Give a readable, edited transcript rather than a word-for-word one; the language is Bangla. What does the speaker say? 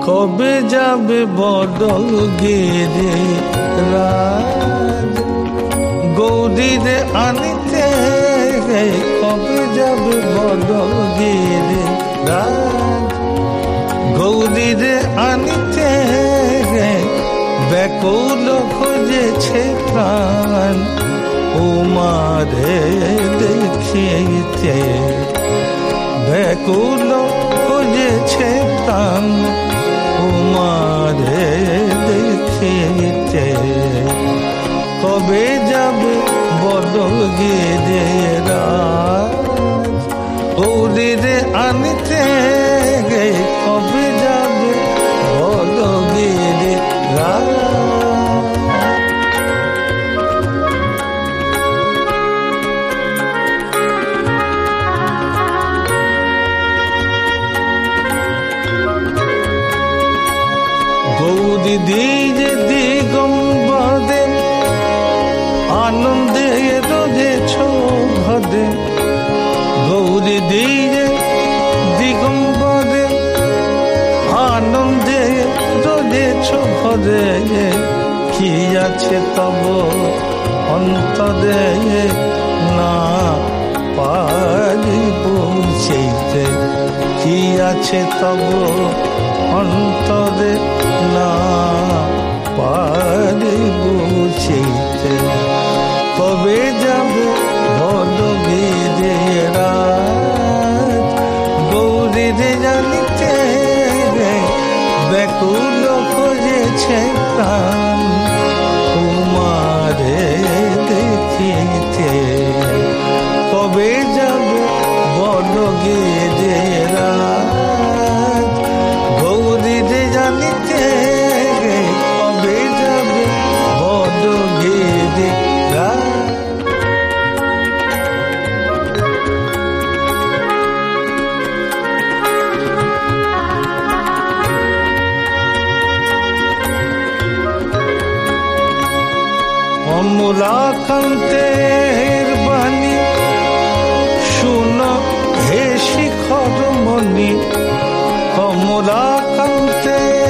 কবে যাবে বদল গেরে রাত গৌরীরে আনিতে, কবে যাবে বদল গেরে রাত গৌরীরে আনিতে, ব্যাকুল খুঁজেছে প্রাণ উমারে দেখিতে, ব্যাকুল খুঁজেছে প্রাণ উমারে দেখিতে, কবে যাবে বদল গেরে রাত গৌরীরে আনিতে, কবে যাবে বদল গেরে রাত। গৌরী দিজে দিগম্বরে আনন্দে রোজেছ ঘরে, গৌরী দিজে দিগম্বরে আনন্দে রোজেছ ঘরে, কি আছে তব অন্তরে না পারি বুঝিতে, কি আছে তব অন্তরে না পারি বুঝিতে, কবে যাবে বদল গেরে রাত গৌরীরে জানিতে, ব্যাকুল খুঁজেছে প্রাণ উমারে দেখিতে, কবে যাবে বদল গেরে রাত গৌরীরে জানিতে, কবে যাবে বদল গেরে রাত। অমলাকান্তের বাণী শুনো হে শিখর মণি, কমলাকান্তের